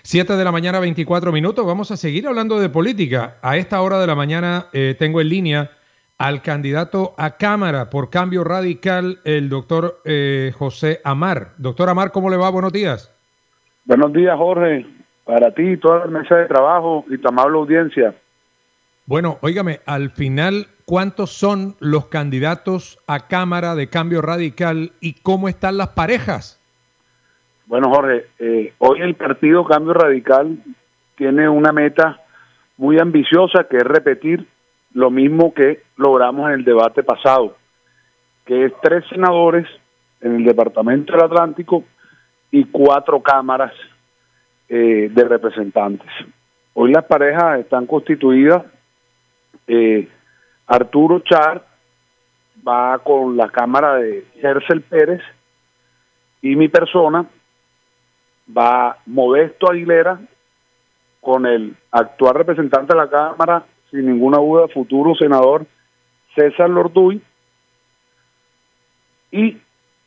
7 de la mañana, 24 minutos. Vamos a seguir hablando de política. A esta hora de la mañana tengo en línea al candidato a Cámara por Cambio Radical, el doctor José Amar. Doctor Amar, ¿cómo le va? Buenos días. Buenos días, Jorge. Para ti, toda la mesa de trabajo y tu amable audiencia. Bueno, óigame, al final, ¿cuántos son los candidatos a Cámara de Cambio Radical y cómo están las parejas? Bueno, Jorge, hoy el partido Cambio Radical tiene una meta muy ambiciosa, que es repetir lo mismo que logramos en el debate pasado, que es 3 senadores en el Departamento del Atlántico y 4 cámaras de representantes. Hoy las parejas están constituidas. Arturo Char va con la cámara de Gersel Pérez y mi persona va Modesto Aguilera con el actual representante de la Cámara, sin ninguna duda, futuro senador César Lorduy, y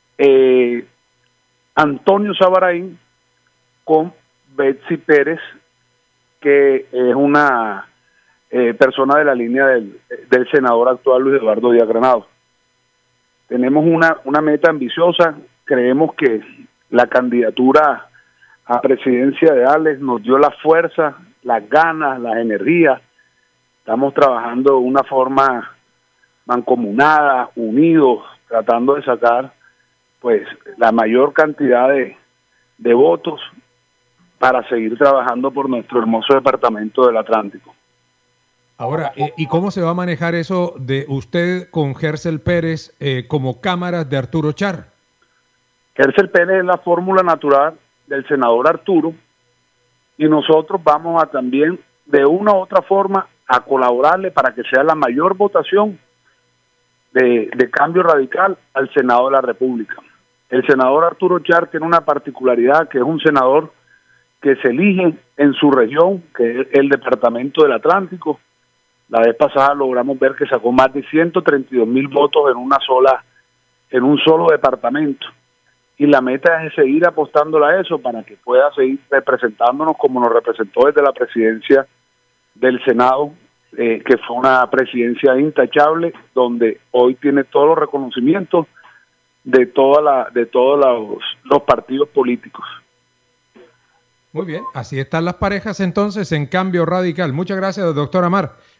Antonio Sabaraín con Betsy Pérez, que es una persona de la línea del senador actual Luis Eduardo Díaz Granados. Tenemos una meta ambiciosa. Creemos que la candidatura a presidencia de Alex nos dio la fuerza, las ganas, las energías. Estamos trabajando de una forma mancomunada, unidos, tratando de sacar pues la mayor cantidad de votos para seguir trabajando por nuestro hermoso departamento del Atlántico. Ahora, ¿y cómo se va a manejar eso de usted con Gersel Pérez como cámaras de Arturo Char? Gersel Pérez es la fórmula natural del senador Arturo, y nosotros vamos a también de una u otra forma a colaborarle para que sea la mayor votación de Cambio Radical al Senado de la República. El senador Arturo Char tiene una particularidad, que es un senador que se elige en su región, que es el Departamento del Atlántico. La vez pasada logramos ver que sacó más de 132,000 votos en un solo departamento. Y la meta es seguir apostándole a eso para que pueda seguir representándonos como nos representó desde la presidencia del Senado, que fue una presidencia intachable, donde hoy tiene todos los reconocimientos de todos los partidos políticos. Muy bien, así están las parejas entonces en Cambio Radical. Muchas gracias, doctor Amar.